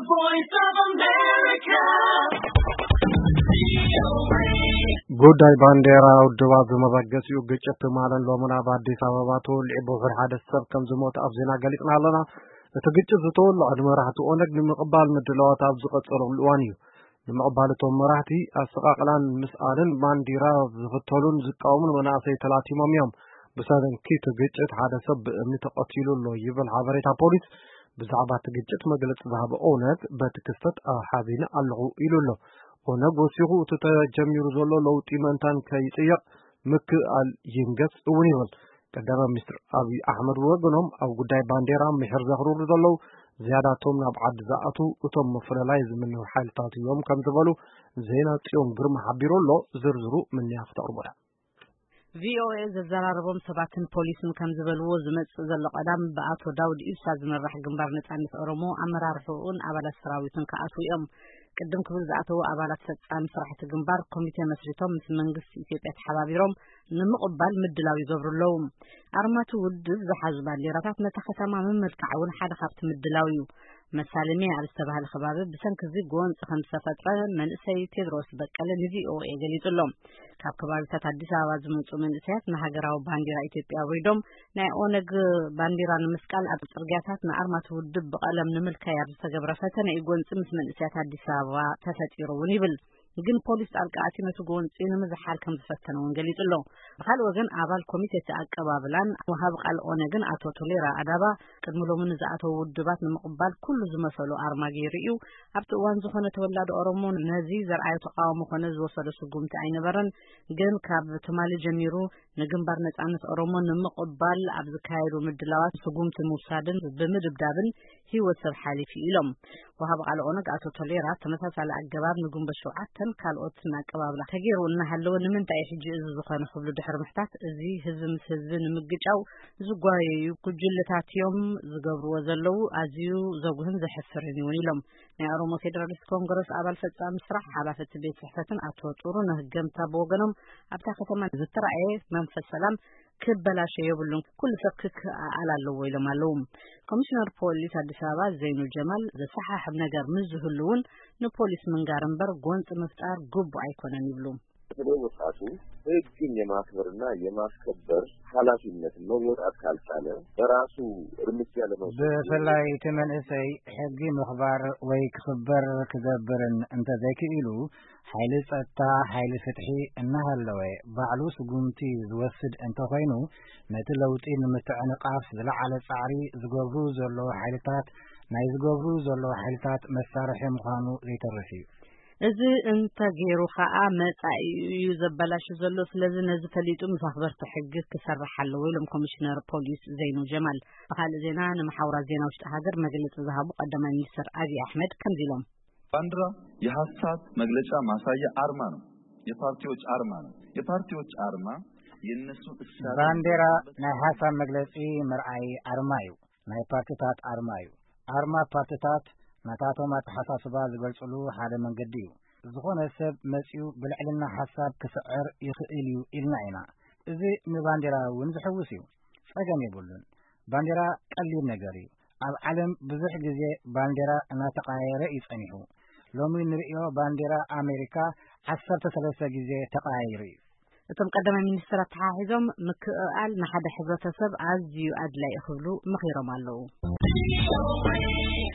voice of America. ጉዳይ ባንዲራ ውድባት ዝመበገሲኡ ግጭት ማለን ሎምና በአዲስ አበባ ተወልዒ ብፍር ሓደ ሰብ ከም ዝሞት ኣብ ዜና ገሊጽና ኣለና እቲ ግጭት ዝተወልዐ መራሕቲ ኦነግ ንምቕባል ምድላዋት ኣብ ዝቐጸለሉ እዋን እዩ ንምቕባል እቶም መራሕቲ ኣሰቓቕላን ምስኣልን ባንዲራ ዝኽተሉን ዝቃወሙን መናእሰይ ተላቲሞም እዮም ብሰንኪ እቲ ግጭት ሓደ ሰብ ብእምኒ ተቐቲሉ ኣሎ ይብል ሓበሬታ ፖሊስ ብዛዕባ እቲ ግጭት መግለፂ ዝሃበ ኦነግ በቲ ክስተት ሓዚነ ኣለኹ ኢሉ ኣሎ ኦነግ ወሲኹ እቲ ተጀሚሩ ዘሎ ለውጢ ምእንታን ከይጽየቕ ምክኣል ይንገስ እውን ይብል ቀዳማይ ሚኒስትር አብይ አሕመድ ወገኖም ኣብ ጉዳይ ባንዴራ ምሕር ዘኽርሩ ዘለው ዝያዳቶም ናብ ዓዲ ዝኣቱ እቶም መፍለላይ ዝምንው ሓይልታት እዮም ከም ዝበሉ ዜና ጽዮን ግርማ ሓቢሩ ኣሎ ዝርዝሩ ምን ያኽተቅርቡና VOA ዘዘራረቦም ሰባትን ፖሊስን ከም ዝበልዎ ዝመጽእ ዘሎ ቀዳም በአቶ ዳውድ ኢብሳ ዝመራሕ ግንባር ነጻነት ኦሮሞ ኣመራርሑን አባላት ሰራዊትን ከኣቱ እዮም ቅድም ክብል ዝኣተው አባላት ፈጻሚ ስራሕቲ ግንባር ኮሚቴ መስሪቶም ምስ መንግስቲ ኢትዮጵያ ተሓባቢሮም ንምቕባል ምድላው ይገብሩለው ኣርማቱ ውድብ ዝሓዙ ባንዴራታት ነታ ከተማ መመልክዓውን ሓደ ካብቲ ምድላው እዩ መሳለሚ ኣብ ዝተባህለ ከባቢ ብሰንኪ እዚ ጎንፂ ከም ዝተፈጥረ መንእሰይ ቴድሮስ በቀለ ንቪኦኤ ገሊጹሎም ካብ ከባቢታት አዲስ አበባ ዝመጹ መንእሰያት ንሃገራዊ ባንዴራ ኢትዮጵያ ወይዶም ናይ ኦነግ ባንዴራ ንምስቃል ኣብ ጽርግያታት ንኣርማቱ ውድብ ብቐለም ንምልካይ ኣብ ዝተገብረ ፈተነ ጎንፂ ምስ መንእሰያት አዲስ አበባ ተፈጢሩውን ይብል ግን ፖሊስ ጣልቃ ነቲ ጎንፂ ንምዝሓል ከም ዝፈተነውን ገሊጹሎ ብኻልእ ወገን ኣባል ኮሚቴ ኣቀባብላን ወሃብ ቃል ኦነግን ኣቶ ቶሌራ ኣዳባ ቅድሚ ሎሙን ዝኣተው ውድባት ንምቕባል ኩሉ ዝመሰሉ ኣርማ ገይሩ እዩ ኣብቲ እዋን ዝኾነ ተወላዲ ኦሮሞ ነዚ ዘርኣዩ ተቃውሞ ኮነ ዝወሰደ ስጉምቲ ኣይነበረን ግን ካብ ትማሊ ጀሚሩ ንግንባር ነጻነት ኦሮሞ ንምቕባል ኣብ ዝካየዱ ምድላዋት ስጉምቲ ምውሳድን ብምድብዳብን ህይወት ሰብ ሓሊፉ ኢሎም ወሃብ ቃል ኦነግ ኣቶ ቶሌራ ተመሳሳሊ ኣገባብ ንግንቦት 7 ካልኦት ናቀባብላ ተገይሩ እናሃለወ ንምንታይ ሕጂ እዚ ዝኾነ ክብሉ ድሕሪ ምሕታት እዚ ህዝቢ ምስ ህዝቢ ንምግጫው ዝጓየዩ ጉጅለታት እዮም ዝገብርዎ ዘለው ኣዝዩ ዘጉህን ዘሕፍርን ይውን ኢሎም ናይ ኦሮሞ ፌደራሊስት ኮንግረስ ኣባል ፈጻሚ ስራሕ ሓላፈቲ ቤት ጽሕፈትን ኣቶ ጥሩነህ ገምታ ብወገኖም ኣብታ ከተማ ዝተራእየ መንፈስ ሰላም ክበላሽ የብሉን ኩሉ ሰብ ክከኣል ኣለዎ ኢሎም ኣለው ኮሚሽነር ፖሊስ አዲስ አበባ ዘይኑ ጀማል ዘሰሓሕብ ነገር ምዝህሉውን ንፖሊስ መንጋር እምበር ጎንጽ መፍጣር ጉቡ አይኮነን ይብሉ ወጣቱ ህግን የማክበርና የማስከበር ኃላፊነት መወጣት ካልቻለ በራሱ እርምጃ ለመውሰድ በፈላይ ተመንእሰይ ህግ ምኽባር ወይ ክኽበር ክገብርን እንተ ዘይክኢሉ ኃይል ጸጥታ ኃይል ፍትሒ እናሃለወ ባዕሉ ስጉምቲ ዝወስድ እንተ ኮይኑ ነቲ ለውጢ ንምትዕንቃፍ ዝለዓለ ጻዕሪ ዝገብሩ ዘሎ ኃይልታት ናይ ዝገብሩ ዘሎ ኃይልታት መሳርሒ ምዃኑ ዘይተርፍ እዩ እዚ እንተ ገይሩ ከዓ መጻኢ እዩ ዘበላሽ ዘሎ ስለዚ ነዚ ፈሊጡ ምሳኽበርቲ ሕጊ ክሰርሕ ኣለዎ ኢሎም ኮሚሽነር ፖሊስ ዘይኑ ጀማል ብኻልእ ዜና ንማሕበራዊ ዜና ውሽጢ ሃገር መግለጺ ዝሃቡ ቀዳማይ ሚኒስትር አብይ አሕመድ ከምዚ ኢሎም ባንዲራ የሐሳብ መግለጫ ማሳያ አርማ ነው የፓርቲዎች አርማ ነው የፓርቲዎች አርማ የነሱ እሳቤ ባንዲራ ናይ ሐሳብ መግለጺ መርአይ አርማ እዩ ናይ ፓርቲታት አርማ እዩ አርማ ፓርቲታት ናታቶም ኣተሓሳስባ ዝገልጽሉ ሓደ መንገዲ እዩ ዝኾነ ሰብ መጺኡ ብልዕልና ሐሳብ ክስዕር ይኽእል እዩ ኢልና ኢና እዚ ንባንዲራ እውን ዝሕውስ እዩ ጸገም የብሉን ባንዲራ ቀሊል ነገር እዩ ኣብ ዓለም ብዙሕ ግዜ ባንዲራ እናተቀያየረ ይጸኒሑ ሎሚ ንሪኦ ባንዲራ ኣሜሪካ 13 ግዜ ተቀያይሩ እዩ እቶም ቀዳማይ ሚኒስትር ተሓሒዞም ምክኣል ንሓደ ሕብረተሰብ ኣዝዩ ኣድላይ ክብሉ ምኺሮም ኣለዉ